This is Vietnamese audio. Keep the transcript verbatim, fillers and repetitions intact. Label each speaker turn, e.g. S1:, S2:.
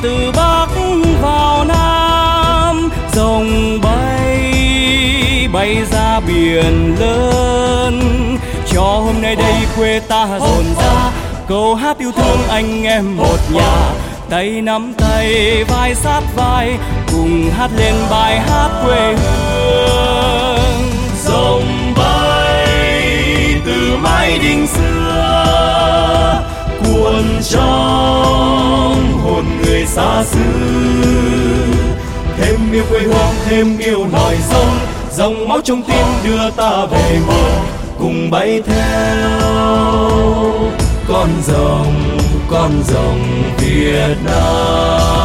S1: từ Bắc vào Nam, rồng bay bay ra biển lớn, cho hôm nay đây quê ta rộn rã câu hát yêu thương anh em một nhà. Tay nắm tay vai sát vai cùng hát lên bài hát quê hương.
S2: Rồng bay từ mái đình xưa cuốn trong hồn người xa xứ, thêm yêu quê hương thêm yêu nòi sông, dòng máu trong tim đưa ta về nguồn, cùng bay theo con rồng con rồng Việt Nam.